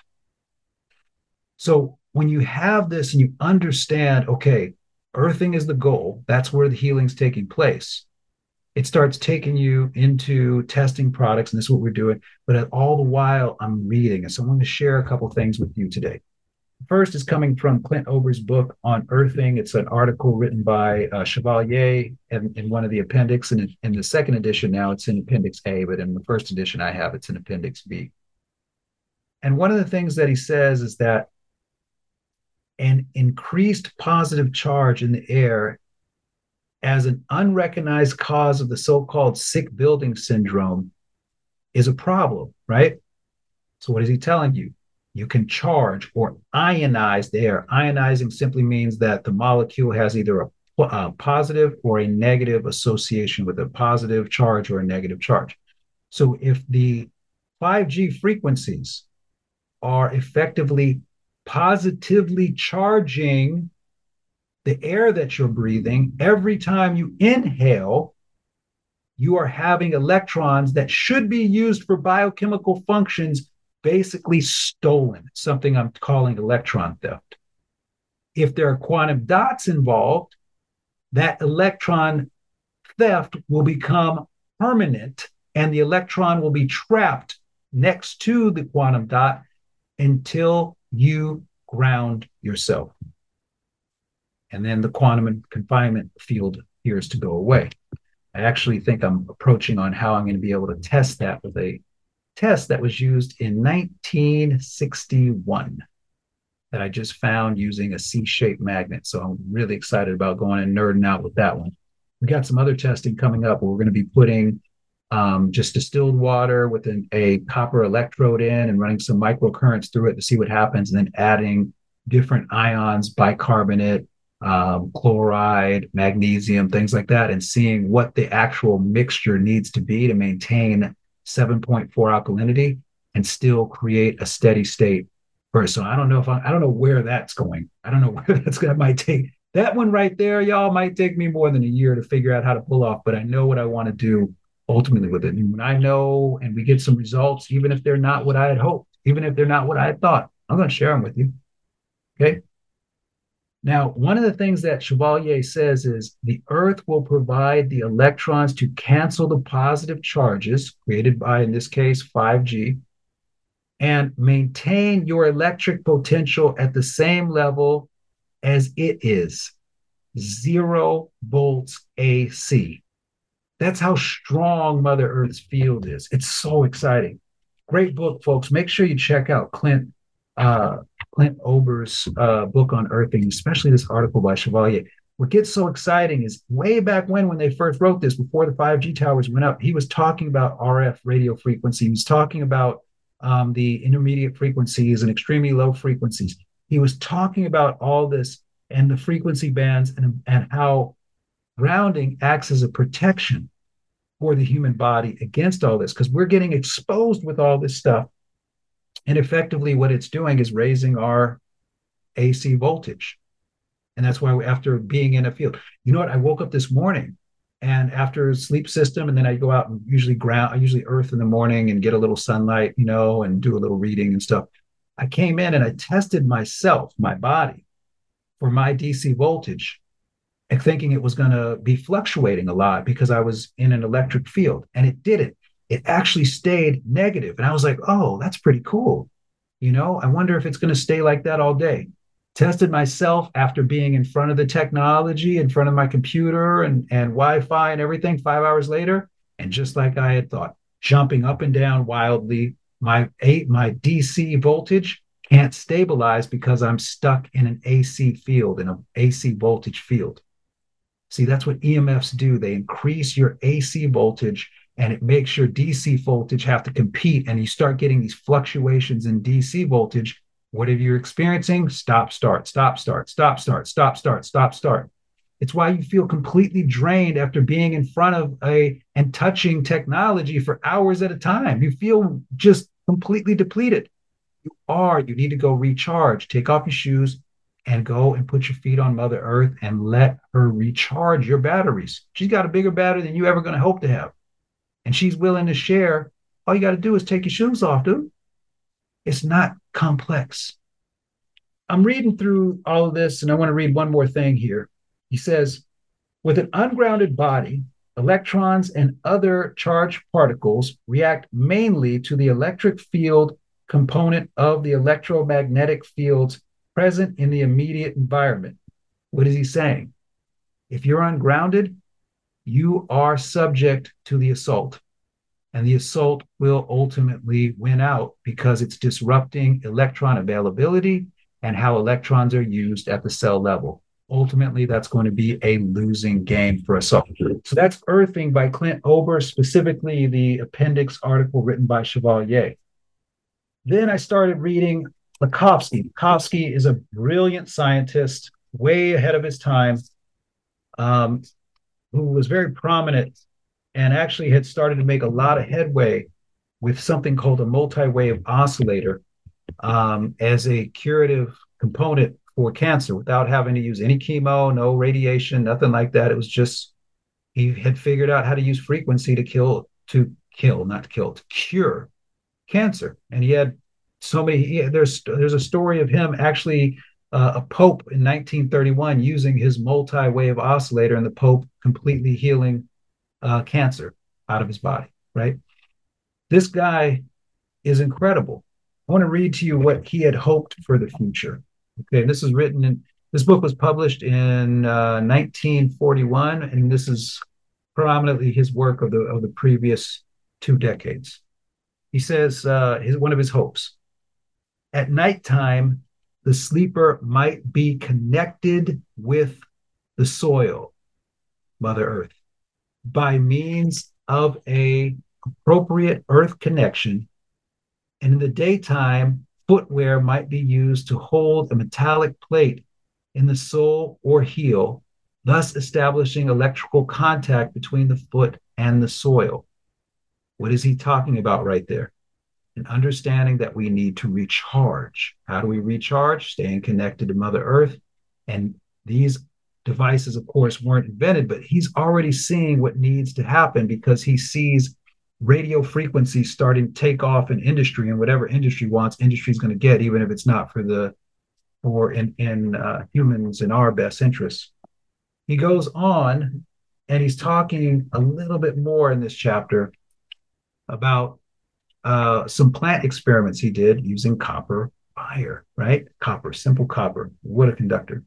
So when you have this and you understand, okay, earthing is the goal, that's where the healing's taking place, it starts taking you into testing products, and this is what we're doing. But all the while, I'm reading, and so I'm going to share a couple things with you today. First is coming from Clint Ober's book on earthing. It's an article written by uh, Chevalier in, in one of the appendix, and in, in the second edition now it's in Appendix A, but in the first edition I have it's in Appendix B. And one of the things that he says is that an increased positive charge in the air as an unrecognized cause of the so-called sick building syndrome is a problem, right? So what is he telling you? You can charge or ionize the air. Ionizing simply means that the molecule has either a, a positive or a negative association with a positive charge or a negative charge. So if the five G frequencies are effectively positively charging the air that you're breathing, every time you inhale, you are having electrons that should be used for biochemical functions basically stolen, something I'm calling electron theft. If there are quantum dots involved, that electron theft will become permanent and the electron will be trapped next to the quantum dot until you ground yourself. And then the quantum confinement field appears to go away. I actually think I'm approaching on how I'm going to be able to test that with a test that was used in nineteen sixty-one that I just found using a C-shaped magnet. So I'm really excited about going and nerding out with that one. We got some other testing coming up where we're going to be putting um, just distilled water with an, a copper electrode in and running some microcurrents through it to see what happens, and then adding different ions, bicarbonate, um, chloride, magnesium, things like that, and seeing what the actual mixture needs to be to maintain seven point four alkalinity and still create a steady state first. So I don't know if I, I don't know where that's going. I don't know where that's going to might take. That one right there, y'all, might take me more than a year to figure out how to pull off, but I know what I want to do ultimately with it. And when I know and we get some results, even if they're not what I had hoped, even if they're not what I had thought, I'm going to share them with you. Okay. Now, one of the things that Chevalier says is the Earth will provide the electrons to cancel the positive charges created by, in this case, five G, and maintain your electric potential at the same level as it is, zero volts A C. That's how strong Mother Earth's field is. It's so exciting. Great book, folks. Make sure you check out Clint uh, Clint Ober's uh, book on earthing, especially this article by Chevalier. What gets so exciting is way back when, when they first wrote this, before the five G towers went up, he was talking about R F radio frequency. He was talking about um, the intermediate frequencies and extremely low frequencies. He was talking about all this and the frequency bands and, and how grounding acts as a protection for the human body against all this, because we're getting exposed with all this stuff. And effectively what it's doing is raising our A C voltage. And that's why we, after being in a field, you know what, I woke up this morning and after sleep system, and then I go out and usually ground, I usually earth in the morning and get a little sunlight, you know, and do a little reading and stuff. I came in and I tested myself, my body, for my D C voltage, and thinking it was going to be fluctuating a lot because I was in an electric field, and it didn't. It actually stayed negative. And I was like, oh, that's pretty cool. You know, I wonder if it's going to stay like that all day. Tested myself after being in front of the technology, in front of my computer and, and Wi-Fi and everything five hours later. And just like I had thought, jumping up and down wildly, my eight, my D C voltage can't stabilize because I'm stuck in an A C field, in an A C voltage field. See, that's what E M Fs do. They increase your A C voltage, and it makes your D C voltage have to compete, and you start getting these fluctuations in D C voltage. Whatever you're experiencing, stop, start, stop, start, stop, start, stop, start, stop, start. It's why you feel completely drained after being in front of a and touching technology for hours at a time. You feel just completely depleted. You are, you need to go recharge, take off your shoes and go and put your feet on Mother Earth and let her recharge your batteries. She's got a bigger battery than you ever going to hope to have. And she's willing to share. All you got to do is take your shoes off, dude. It's not complex. I'm reading through all of this, and I want to read one more thing here. He says, with an ungrounded body, electrons and other charged particles react mainly to the electric field component of the electromagnetic fields present in the immediate environment. What is he saying? If you're ungrounded, you are subject to the assault. And the assault will ultimately win out because it's disrupting electron availability and how electrons are used at the cell level. Ultimately, that's going to be a losing game for us all. So that's Earthing by Clint Ober, specifically the appendix article written by Chevalier. Then I started reading Lakhovsky. Lakhovsky is a brilliant scientist, way ahead of his time, um, who was very prominent and actually had started to make a lot of headway with something called a multi-wave oscillator um, as a curative component for cancer without having to use any chemo, no radiation, nothing like that. It was just, he had figured out how to use frequency to kill, to kill, not to kill, to cure cancer. And he had so many, he, there's, there's a story of him actually, uh, a Pope in nineteen thirty-one using his multi-wave oscillator and the Pope completely healing uh, cancer out of his body, right? This guy is incredible. I want to read to you what he had hoped for the future. Okay, this is written in, this book was published in uh, nineteen forty-one, and this is predominantly his work of the of the previous two decades. He says uh, his one of his hopes: at nighttime, the sleeper might be connected with the soil, Mother Earth, by means of a appropriate earth connection, and in the daytime, footwear might be used to hold a metallic plate in the sole or heel, thus establishing electrical contact between the foot and the soil. What is he talking about right there? An understanding that we need to recharge. How do we recharge? Staying connected to Mother Earth. And these devices, of course, weren't invented, but he's already seeing what needs to happen because he sees radio frequencies starting to take off in industry, and whatever industry wants, industry is going to get, even if it's not for the for in in uh, humans in our best interests. He goes on, and he's talking a little bit more in this chapter about uh, some plant experiments he did using copper wire, right? Copper, simple copper, what a conductor.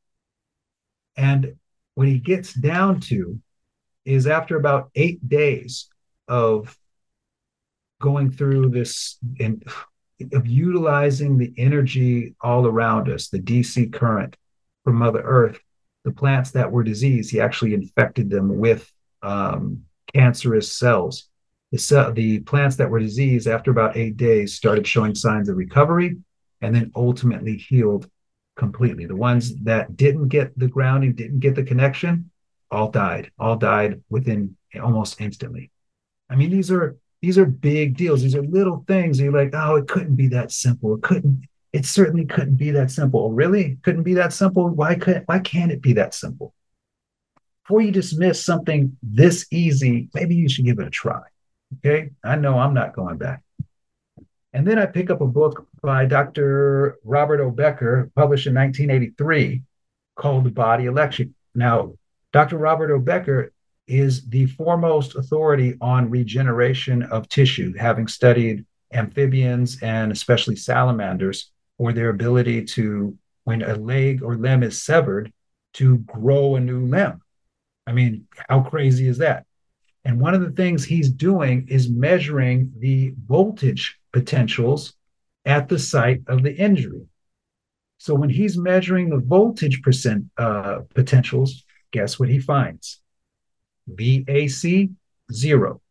And what he gets down to is after about eight days of going through this and of utilizing the energy all around us, the D C current from Mother Earth, the plants that were diseased, he actually infected them with um, cancerous cells. The, cell, the plants that were diseased after about eight days started showing signs of recovery and then ultimately healed completely. The ones that didn't get the grounding, didn't get the connection, all died, all died within almost instantly. I mean, these are these are big deals. These are little things. You're like, oh, it couldn't be that simple. It couldn't. It certainly couldn't be that simple. Oh, really? It couldn't be that simple? Why could? Why can't it be that simple? Before you dismiss something this easy, maybe you should give it a try. Okay? I know I'm not going back. And then I pick up a book by Doctor Robert O. Becker, published in nineteen eighty-three, called The Body Electric. Now, Doctor Robert O. Becker is the foremost authority on regeneration of tissue, having studied amphibians and especially salamanders for their ability to, when a leg or limb is severed, to grow a new limb. I mean, how crazy is that? And one of the things he's doing is measuring the voltage potentials at the site of the injury. So when he's measuring the voltage percent uh, potentials, guess what he finds? V A C, zero.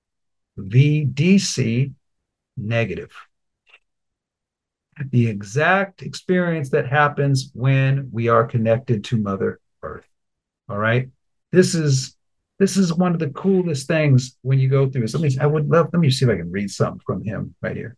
V D C, negative. The exact experience that happens when we are connected to Mother Earth. All right? This is this is one of the coolest things when you go through this. Let me, I would love, let me see if I can read something from him right here.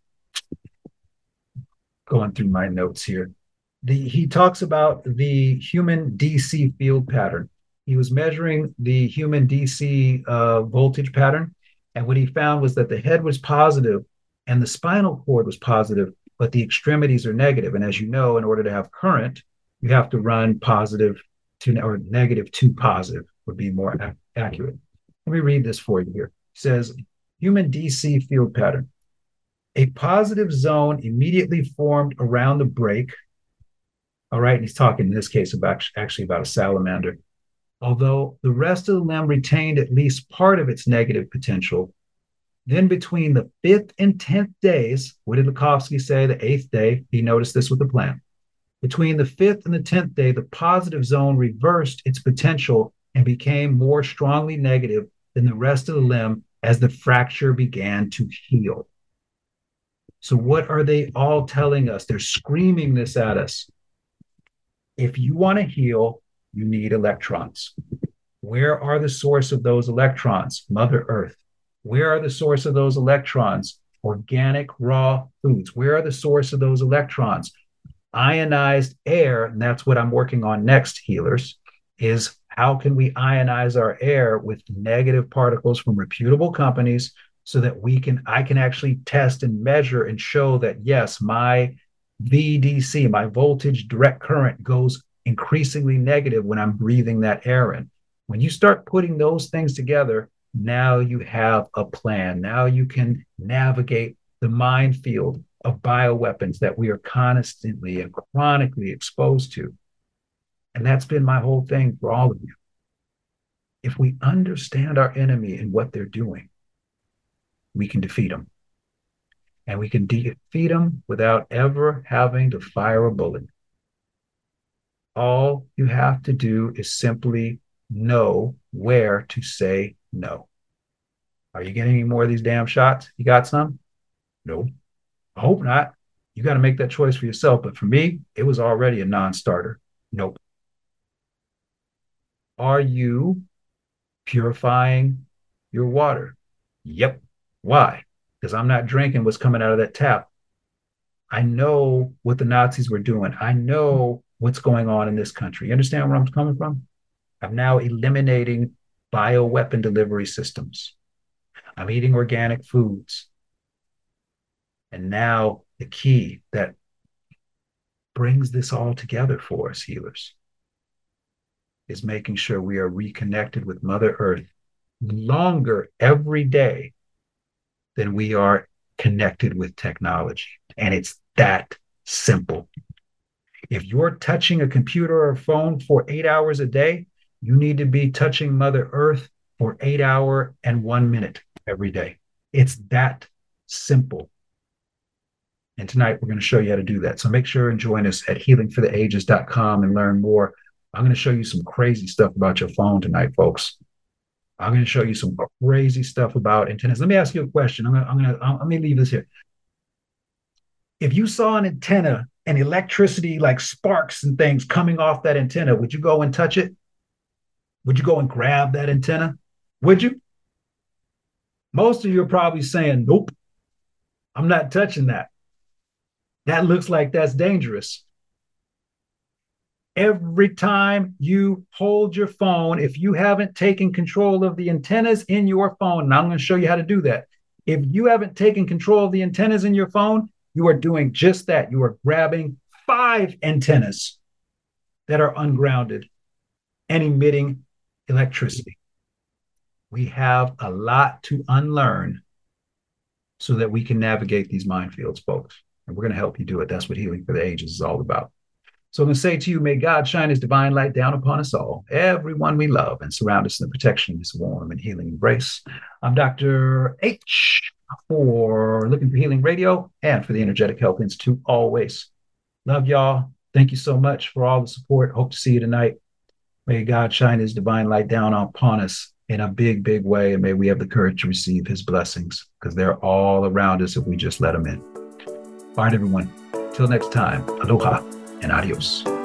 Going through my notes here. The, he talks about the human D C field pattern. He was measuring the human D C uh, voltage pattern, and what he found was that the head was positive and the spinal cord was positive, but the extremities are negative. And as you know, in order to have current, you have to run positive to, or negative to positive would be more ac- accurate. Let me read this for you here. It says, human D C field pattern. A positive zone immediately formed around the break. All right, and he's talking in this case about actually about a salamander. Although the rest of the limb retained at least part of its negative potential, then between the fifth and tenth days, what did Lakhovsky say? The eighth day, he noticed this with the plant. Between the fifth and the tenth day, the positive zone reversed its potential and became more strongly negative than the rest of the limb as the fracture began to heal. So what are they all telling us? They're screaming this at us. If you want to heal, you need electrons. Where are the source of those electrons? Mother Earth. Where are the source of those electrons? Organic raw foods. Where are the source of those electrons? Ionized air, and that's what I'm working on next, healers, is how can we ionize our air with negative particles from reputable companies so that we can, I can actually test and measure and show that, yes, my V D C, my voltage direct current, goes increasingly negative when I'm breathing that air in. When you start putting those things together, now you have a plan. Now you can navigate the minefield of bioweapons that we are constantly and chronically exposed to. And that's been my whole thing for all of you. If we understand our enemy and what they're doing, we can defeat them. And we can defeat them without ever having to fire a bullet. All you have to do is simply know where to say no. Are you getting any more of these damn shots? You got some? No. I hope not. You got to make that choice for yourself. But for me, it was already a non-starter. Nope. Are you purifying your water? Yep. Why? Because I'm not drinking what's coming out of that tap. I know what the Nazis were doing. I know what's going on in this country. You understand where I'm coming from? I'm now eliminating bioweapon delivery systems. I'm eating organic foods. And now the key that brings this all together for us, healers, is making sure we are reconnected with Mother Earth longer every day than we are connected with technology. And it's that simple. If you're touching a computer or a phone for eight hours a day, you need to be touching Mother Earth for eight hours and one minute every day. It's that simple. And tonight we're going to show you how to do that. So make sure and join us at healing for the ages dot com and learn more. I'm going to show you some crazy stuff about your phone tonight, folks. I'm going to show you some crazy stuff about antennas. Let me ask you a question. I'm going to, I'm going to, let me leave this here. If you saw an antenna and electricity like sparks and things coming off that antenna, would you go and touch it? Would you go and grab that antenna? Would you? Most of you are probably saying, nope, I'm not touching that. That looks like that's dangerous. Every time you hold your phone, if you haven't taken control of the antennas in your phone, and I'm going to show you how to do that. If you haven't taken control of the antennas in your phone, you are doing just that. You are grabbing five antennas that are ungrounded and emitting electricity. We have a lot to unlearn so that we can navigate these minefields, folks. And we're going to help you do it. That's what Healing for the Ages is all about. So I'm going to say to you, may God shine his divine light down upon us all, everyone we love, and surround us in the protection of his warm and healing embrace. I'm Doctor H for Looking for Healing Radio and for the Energetic Health Institute always. Love y'all. Thank you so much for all the support. Hope to see you tonight. May God shine his divine light down upon us in a big, big way. And may we have the courage to receive his blessings, because they're all around us if we just let them in. All right, everyone. Till next time. Aloha and adios.